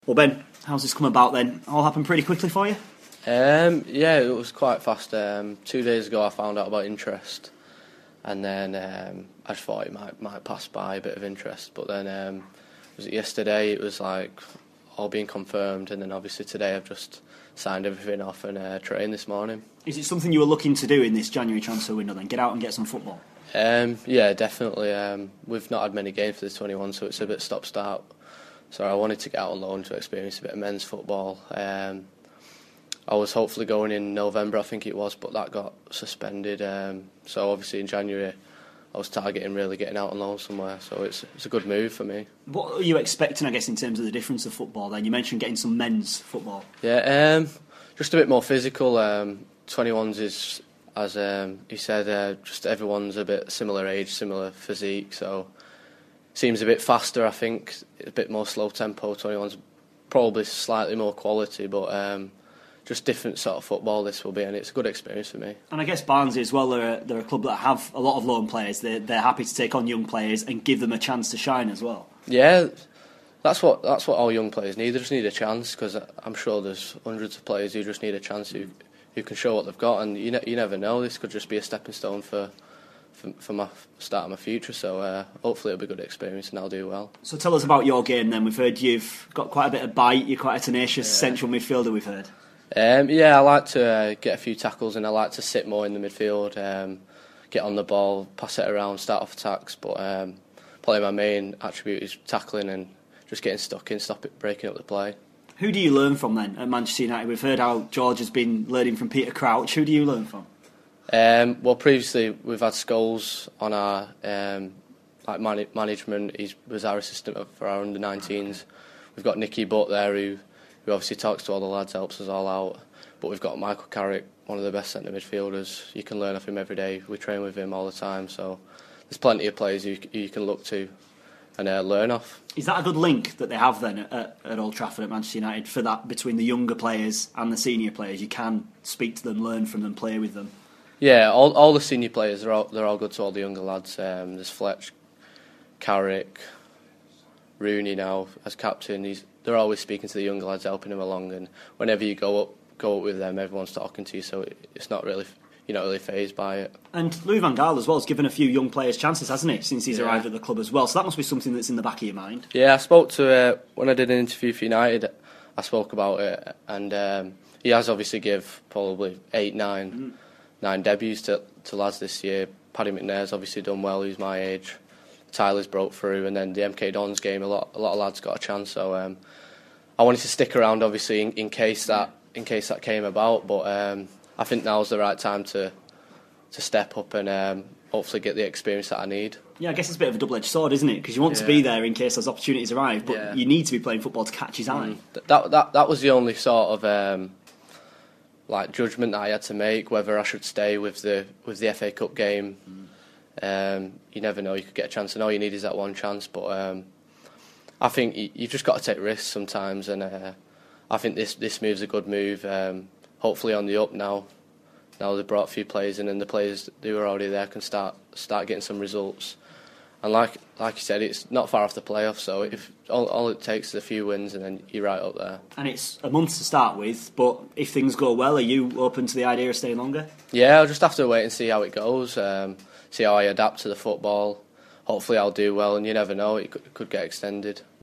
Well, Ben, how's this come about then? All happened pretty quickly for you? Yeah, it was quite fast. 2 days ago, I found out about interest, and then I just thought it might pass by a bit of interest. But then was it yesterday? It was like all being confirmed, and then obviously today I've just signed everything off and trained this morning. Is it something you were looking to do in this January transfer window then? Get out and get some football? Yeah, definitely. We've not had many games for the 21, so it's a bit stop-start. So I wanted to get out on loan to experience a bit of men's football. I was hopefully going in November, I think it was, but that got suspended. So obviously in January, I was targeting really getting out on loan somewhere. So it's a good move for me. What are you expecting, I guess, in terms of the difference of football then? You mentioned getting some men's football. Yeah, just a bit more physical. 21s is, as he said, just everyone's a bit similar age, similar physique. So seems a bit faster, I think, a bit more slow tempo. 21's probably slightly more quality, but just different sort of football this will be, and it's a good experience for me. And I guess Barnsley as well, they're a club that have a lot of loan players. They're happy to take on young players and give them a chance to shine as well. Yeah, that's what all young players need. They just need a chance, because I'm sure there's hundreds of players who just need a chance, who can show what they've got, and you never know. This could just be a stepping stone for my start of my future, so hopefully it'll be a good experience and I'll do well. So tell us about your game then. We've heard you've got quite a bit of bite, you're quite a tenacious central midfielder, we've heard. Yeah, I like to get a few tackles, and I like to sit more in the midfield, get on the ball, pass it around, start off attacks, but probably my main attribute is tackling and just getting stuck in, breaking up the play. Who do you learn from then at Manchester United? We've heard how George has been learning from Peter Crouch. Who do you learn from? Well, previously we've had Scholes on our management. He was our assistant for our under-19s. We've got Nicky Butt there, who obviously talks to all the lads, helps us all out. But we've got Michael Carrick, one of the best centre midfielders. You can learn off him every day. We train with him all the time, so there's plenty of players you can look to and learn off. Is that a good link that they have then at Old Trafford at Manchester United, for that between the younger players and the senior players? You can speak to them, learn from them, play with them. Yeah, all the senior players, they're all good to all the younger lads. There's Fletch, Carrick, Rooney now as captain. They're always speaking to the younger lads, helping them along. And whenever you go up with them, everyone's talking to you. So it's not really, you're not really fazed by it. And Louis van Gaal as well has given a few young players chances, hasn't he, since he's arrived at the club as well. So that must be something that's in the back of your mind. Yeah, I spoke to when I did an interview for United. I spoke about it, and he has obviously give probably 8, 9 debuts to lads this year. Paddy McNair's obviously done well, who's my age. Tyler's broke through, and then the MK Dons game, a lot of lads got a chance. So I wanted to stick around, obviously, in case that came about. But I think now's the right time to step up and hopefully get the experience that I need. Yeah, I guess it's a bit of a double-edged sword, isn't it? Because you want to be there in case those opportunities arrive, but you need to be playing football to catch his eye. That was the only sort of judgment that I had to make, whether I should stay with the FA Cup game. You never know, you could get a chance, and all you need is that one chance. But I think you've just got to take risks sometimes, and I think this move's a good move. Hopefully on the up now. Now they've brought a few players in, and the players who are already there can start getting some results. And like you said, it's not far off the playoffs, so if all it takes is a few wins, and then you're right up there. And it's a month to start with, but if things go well, are you open to the idea of staying longer? Yeah, I'll just have to wait and see how it goes, see how I adapt to the football. Hopefully I'll do well, and you never know, it could get extended.